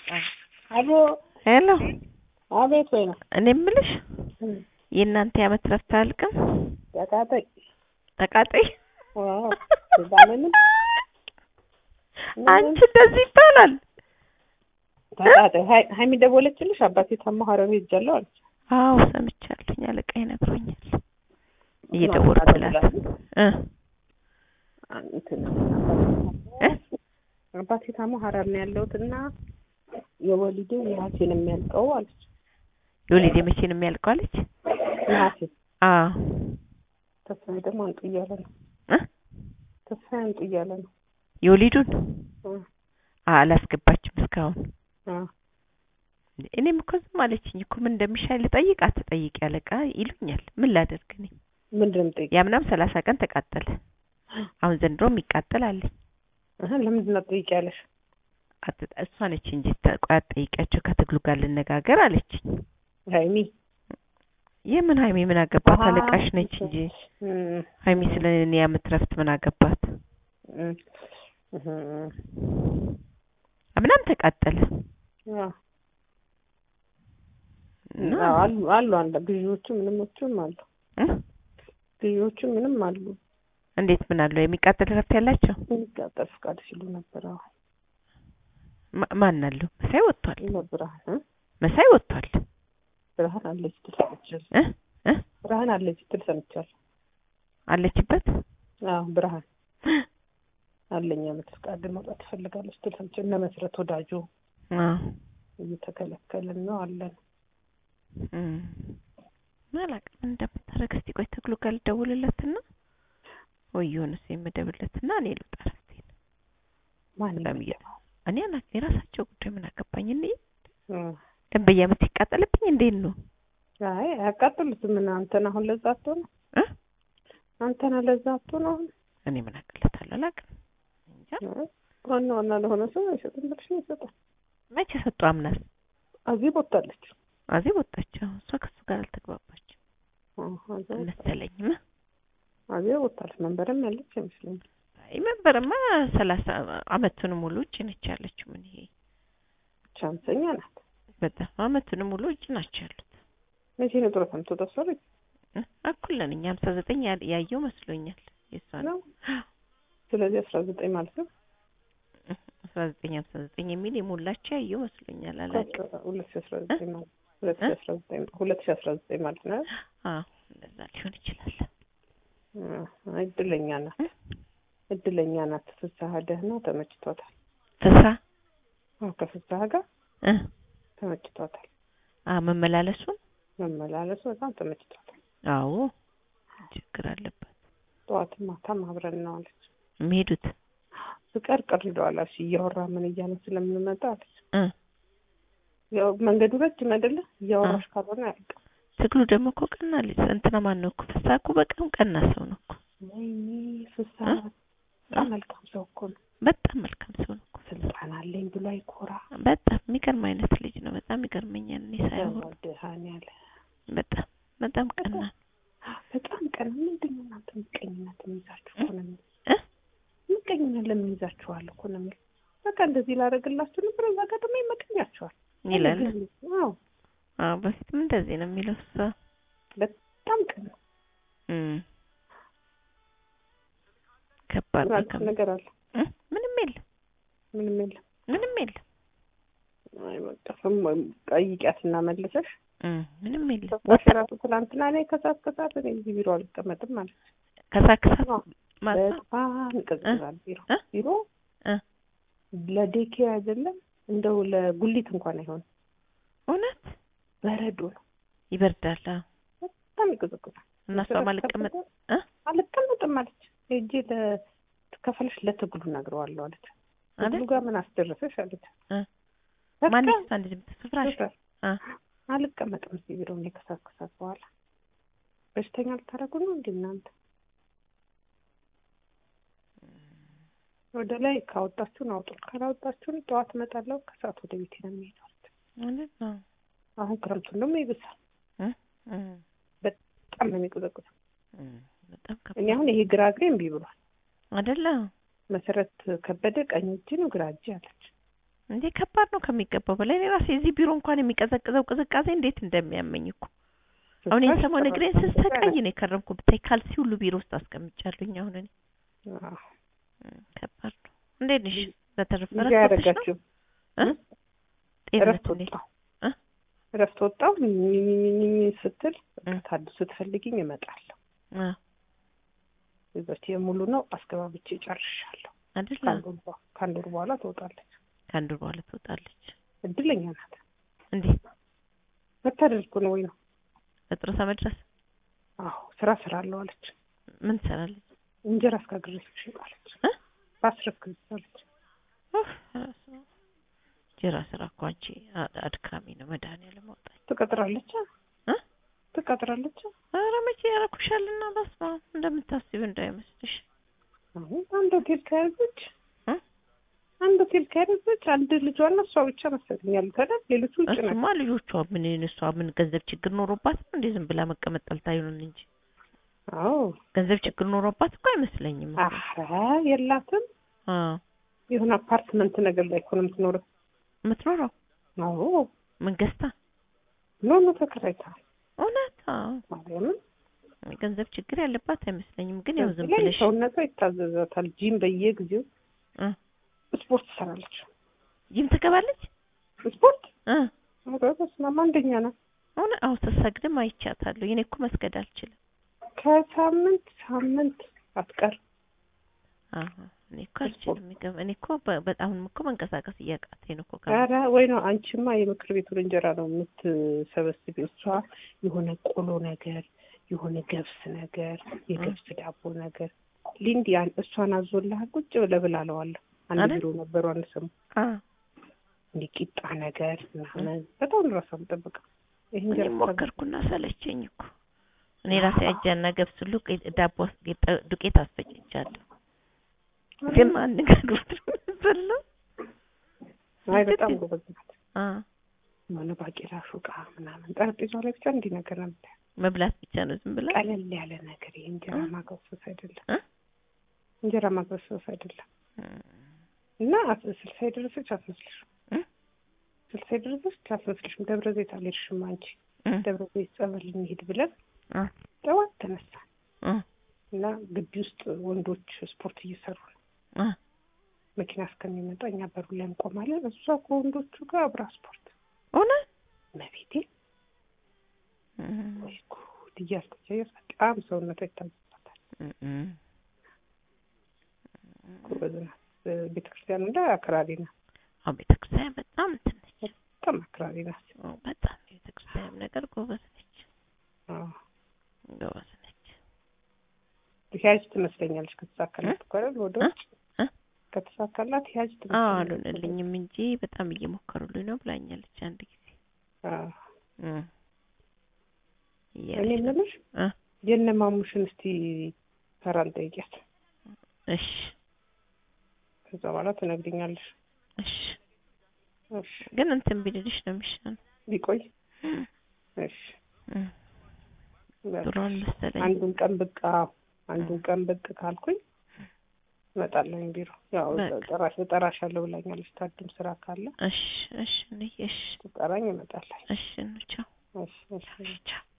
አሎ ሄሎ አቤት ወይ ነው እኔ የምልሽ የእናንተ ያመት ረፍት አልቅም ተቃጠይ ዋው ዛሬም አንቺ እንደዚህ ይባላል ተቃጠይ ሃይሚ ደወለችልሽ አባቴ ተማሃረው ሄጃለሁ አለች አዎ ሰምቻለሁኝ አለቃዬ ነግሮኛል እየደወልኩላት እንትን አባቴ ተማሃረው ነው ያለውትና የወሊዴ ነሐሴ ነው የሚያልቀው አለች የወሊዴ መቼ ነው የሚያልቀው አለች ነሐሴ ተስፋዬ ደግሞ አንጡ እያለ ነው ተስፋዬ አንጡ እያለ ነው የወሊዱን አላስገባችም እስካሁን እኔም እኮ ዝም አለችኝ እኮ ምን እንደሚሻል ልጠይቃት ትጠይቅ ያለቃ ይሉኛል ምን ላደርግ ነኝ ምንድነው ጠይቅ ያምናም 30 ቀን ተቃጠለ አሁን ዘንድሮም ይቃጠላል ለምንድን ነው ጠይቅ ያለሽ እሷ ነች እንጂ ተቋጥ ጠይቂያቸው ከትግሉ ጋር ልነጋገር አለችኝ ሃይሚ የምን ሃይሚ ምን አገባት አለቃሽ ነች እንጂ ሃይሚ ስለኔ ያምትረፍት ምን አገባት አምናም ተቃጠለ አሉ አንድ ግዢዎቹ ምንሞቹም አሉ ግዢዎቹ ምንም አሉ እንዴት ምን አለው የሚቃጠል ረፍት ያላቸው የሚቃጠል ፍቃድ ሲሉ ነበር ማን አለው መሳይ ወጥቷል ብርሃን መሳይ ወጥቷል ብርሃን አለች ትልሰምቻለሽ ብርሃን አለች ትልሰምቻለሽ አለችበት ብርሃን አለኛ ፍቃድ መውጣት ትፈልጋለች ትልሰምቻለሽ እና መስረት ወዳጁ እየተከለከለን ነው አለን ማላቀም እንደምታረግ እስቲ ቆይ ተክሉ ጋር ልደውልለትና ወይ የሆነስ የምደውልለትና እኔ ልጣራስቲ ማን ለሚያ እኔ አና የራሳቸው ጉዳይ ምን አገባኝ እንዴ ደንበኛ ምትቃጠልብኝ እንዴት ነው አይ አቃጥሉት ምን አንተና አሁን ለዛቶ ነው አንተና ለዛቶ ነው እኔ ምን አቀለታለሁ አላውቅም እንጃ ዋና ለሆነ ሰው አይሰጥም ብለሽ ነው ይሰጣል መቼ ሰጡ አምናስ አዚህ ቦታለች አዚህ ቦታቸው እሷ ከሱ ጋር አልተግባባችም መሰለኝማ አዚህ ቦታለች መንበርም ያለች ይመስለኛል አይ መንበርማ 30 አመቱን ሙሉ እጭ ነች ያለችው ምን ይሄ ቻንሰኛ ናት በጣም አመቱን ሙሉ እጭ ናቸው ያሉት መቼ ነው ተረፈምቶ ተሰሪ አኩለን እኛ 59 ያየው መስሎኛል የሷ ነው ስለዚህ 19 ማለት ነው 1959 የሚል የሞላቸው ያየው መስሎኛል አላውቅም 2019 ማለት 2019 ማለት ነው እንደዛ ሊሆን ይችላል እድለኛ ናት ፍሳህ ደህና ተመችቷታል ፍሳህ ከፍሳህ ጋር ተመችቷታል መመላለሱ በጣም ተመችቷታል አዎ ችግር አለበት ጠዋት ማታም አብረን ነው አለች መሄዱት ፍቅር ቀርደዋል እሺ እያወራ ምን እያለ ስለምንመጣ አለች ያው መንገዱ ረጅም አይደለ እያወራሽ ካልሆነ ያልቅ ትግሉ ደግሞ እኮ ቀና ልጅ እንትና ማን ነው እኮ ፍሳህ እኮ በጣም ቀና ሰው ነው እኮ ወይኔ ፍሳህ በጣም መልካም ሰው እኮ ነው በጣም መልካም ሰው ነው እኮ ስልጣን አለኝ ብሎ አይኮራ በጣም የሚገርም አይነት ልጅ ነው በጣም ይገርመኛል እኔ ሳይሆን ደሃን ያለ በጣም ቀና በጣም ቀና ምንድነው እናንተ ምቀኝነት የሚይዛችሁ እኮ ነው ምቀኝነት ለምን ይዛችኋል እኮ ነው በቃ እንደዚህ ላደርግላችሁ ነበር በጋጠመ ይመቀኛችኋል ይላል በፊትም እንደዚህ ነው የሚለው በጣም ቀና ከባድ ነገር አለ ምንም የለም አይ በቃ ጠይቂያትና መልሰሽ ምንም የለም ወሰራቱ ትላንትና ላይ ከሳት እኔ እዚህ ቢሮ አልቀመጥም ማለት ከሳት በጣም ይቀዝቃዛል ቢሮ ለዴኬ አይደለም እንደው ለጉሊት እንኳን አይሆን እውነት በረዶ ነው ይበርዳል በጣም ይቀዝቃዛል እና ሰው አልቀመጥም ማለት እጄ ለከፈልሽ ለትግሉ ነግረዋለሁ አለች ትግሉ ጋር ምን አስደረሰሽ አለች ማን ይስታንድ ትፍራሽ አልቀመጥም እዚህ ቢሮ ነው ከሳት በኋላ በሽተኛ ልታረጉ ነው እንዴ እናንተ ወደ ላይ ካወጣችሁ ነው አውጡ ካላወጣችሁ ጠዋት እመጣለሁ ከሰዓት ወደ ቤቴ ነው የሚሄደው ማለት ነው አሁን ክረምቱን ደግሞ ይብሳል በጣም ነው የሚቀዘቅዘው በጣም እኔ አሁን ይሄ ግራግሬ እምቢ ብሏል አይደለ መሰረት ከበደ ቀኝ እጅ ነው ግራ እጅ አለች እንዴ ከባድ ነው ከሚገባው በላይ። እኔ ራሴ እዚህ ቢሮ እንኳን የሚቀዘቅዘው ቅዝቃዜ እንዴት እንደሚያመኝ እኮ አሁን የሰሞን እግሬን ስሰቃይ ነው የከረምኩ። ብታይ ካልሲ ሁሉ ቢሮ ውስጥ አስቀምጫለሁኝ። አሁን እኔ ከባድ ነው። እንዴት ነሽ? በተረፈ ያረጋችሁ ጤንነት እንዴት? እረፍት ወጣሁ ስትል ታድስ ስትፈልጊኝ እመጣለሁ። እዛች የሙሉ ነው አስገባብቼ ጨርሻለሁ አይደል? ከአንድ ወር በኋላ ትወጣለች። ከአንድ ወር በኋላ ትወጣለች። እድለኛ ናት። እንዴት መታደል እኮ ነው ወይ ነው በጥርሳ መድረስ? አዎ ስራ አለው አለች። ምን ትሰራለች? እንጀራ አስጋግሬሽ አለች። ባስረክብታለች። እንጀራ ስራ እኮ አንቺ አድካሚ ነው። መድኃኒዓለም አውጣኝ። ትቀጥራለች። ኧረ መቼ ያረኩሻልና በስመ አብ እንደምታስቢው እንዳይመስልሽ። አንድ ሆቴል ከያዘች አንድ ልጇና እሷ ብቻ መሰለኛል ታዲያ ሌሎቹ ውጭ ናቸው። እሱማ ልጆቿ ምን ገንዘብ ችግር ኖሮባት ነው እንዴ ዝም ብላ መቀመጥ ጠልታ ይሆናል እንጂ። አዎ ገንዘብ ችግር ኖሮባት እኮ አይመስለኝም። አረ የላትም። የሆነ አፓርትመንት ነገር ላይ እኮ ነው የምትኖረው። አዎ ምን ገዝታ? ኖ ተከራይታ። እውነት? ማርያምን ገንዘብ ችግር ያለባት አይመስለኝም። ግን ያው ዝም ብለሽ ሰውነቷ ይታዘዛታል። ጂም በየጊዜው ስፖርት ትሰራለች። ጂም ትገባለች? ስፖርት በስመ አንደኛ ነው። አዎ ስትሰግድም አይቻታለሁ። እኔ እኮ መስገድ አልችልም። ከሳምንት አትቀር። እኔ እኮ አልችልም። እኔ እኮ በጣም እኮ መንቀሳቀስ እያቃተኝ ነው እኮ። ኧረ ወይ ነው አንቺማ የምክር ቤቱን እንጀራ ነው የምትሰበስቢው። እሷ የሆነ ቆሎ ነገር የሆነ ገብስ ነገር የገብስ ዳቦ ነገር ሊንዲ እሷን አዞልሃል ቁጭ ብለህ ብላለዋለሁ። አንድ ቢሮ ነበሩ አንድ ሰሞን እንዲህ ቂጣ ነገር ምናምን በጣም ራሷ የምጠብቀው ይሄን እንጀራ ሞከርኩና ሰለቸኝ እኮ። እኔ ራሴ አጃና ገብስ ሁሉ ዳቦ ዱቄት አስፈጭቻለሁ። ግን ማን ነገር ወጥቶልኝ አይ በጣም ጎበዝ ናት። ማን ባቄላ ሹቃ ምናምን ጠረጴዛው ላይ ብቻ እንዲህ ነገር ነው መብላት ብቻ ነው ዝም ብላ ቀለል ያለ ነገር። እንጀራ ማግበስበስ አይደለም እንጀራ ማግበስበስ አይደለም። እና 60 የደረሰች አትመስልሽም። 60 የደረሰች አትመስልሽም። ደብረ ዘይት አልሄድሽም አንቺ። ደብረ ዘይት ጸበል እንሂድ ብለን ጠዋት ተነሳን እና ግቢ ውስጥ ወንዶች ስፖርት እየሰሩ ነው። መኪና እስከሚመጣ እኛ በሩ ላይ እንቆማለን። እሷ ከወንዶቹ ጋር አብራ ስፖርት ሆነ መቤቴ ወይ ጉድ እያልኩ በጣም ሰውነቷ ይታዘባታል። ጎበዝ ናት። ቤተክርስቲያን እንደ አክራሪ ናት። አዎ ቤተክርስቲያን በጣም ትንሽ በጣም አክራሪ ናት። በጣም ቤተክርስቲያን ነገር ጎበዝ ነች። ጎበዝ ነች። ያጅ ትመስለኛለች ከተሳካላት እኮ አይደል? ወደ ውጭ ከተሳካላት ያጅ ትመስለኛለች። አሉልኝም እንጂ በጣም እየሞከሩልኝ ነው ብላኛለች አንድ ጊዜ። እኔ የምልሽ የነማሙሽን እስቲ ፈራን ጠይቂያት። እሺ ከዛ በኋላ ትነግሪኛለሽ። እሺ ግን እንትን ቢልልሽ ነው የሚሻለው። ቢቆይ እሺ ድሮን መሰለኝ አንዱን ቀን ብቅ ካልኩኝ እመጣለሁ ቢሮ። ያው ጠራሻለሁ ብላኛለች። ታድም ስራ ካለ እሺ ትጠራኝ እመጣለሁ። እሺ ቻው። እሺ ቻው።